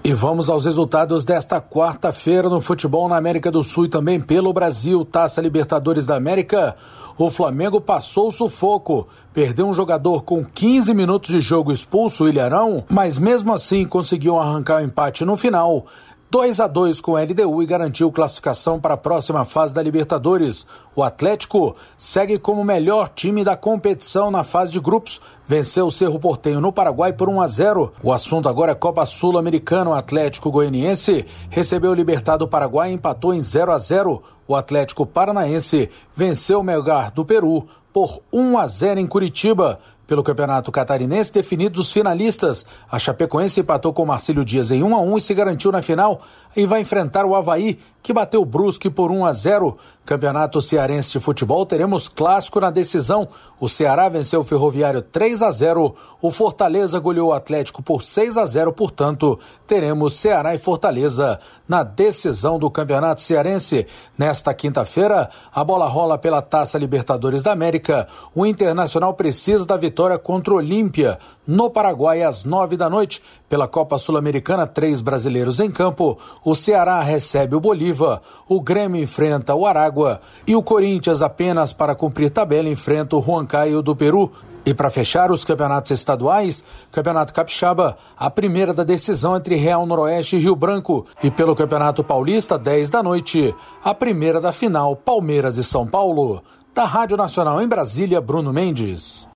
E vamos aos resultados desta quarta-feira no futebol na América do Sul e também pelo Brasil. Taça Libertadores da América. O Flamengo passou o sufoco. Perdeu um jogador com 15 minutos de jogo expulso, o Ilharão, mas mesmo assim conseguiu arrancar o empate no final. 2-2 com a LDU e garantiu classificação para a próxima fase da Libertadores. O Atlético segue como o melhor time da competição na fase de grupos. Venceu o Cerro Porteño no Paraguai por 1-0. O assunto agora é Copa Sul-Americana. O Atlético Goianiense recebeu o Libertad do Paraguai e empatou em 0-0. O Atlético Paranaense venceu o Melgar do Peru por 1-0 em Curitiba. Pelo Campeonato Catarinense, definidos os finalistas. A Chapecoense empatou com o Marcílio Dias em 1-1 e se garantiu na final e vai enfrentar o Avaí, que bateu o Brusque por 1-0. Campeonato Cearense de Futebol, teremos clássico na decisão. O Ceará venceu o Ferroviário 3-0. O Fortaleza goleou o Atlético por 6-0. Portanto, teremos Ceará e Fortaleza na decisão do Campeonato Cearense. Nesta quinta-feira, a bola rola pela Taça Libertadores da América. O Internacional precisa da vitória contra o Olímpia, no Paraguai, às 9h. Pela Copa Sul-Americana, 3 brasileiros em campo. O Ceará recebe o Bolívar, o Grêmio enfrenta o Aragua e o Corinthians, apenas para cumprir tabela, enfrenta o Huancayo do Peru. E para fechar os campeonatos estaduais, Campeonato Capixaba, a primeira da decisão entre Real Noroeste e Rio Branco. E pelo Campeonato Paulista, 10h, a primeira da final, Palmeiras e São Paulo. Da Rádio Nacional em Brasília, Bruno Mendes.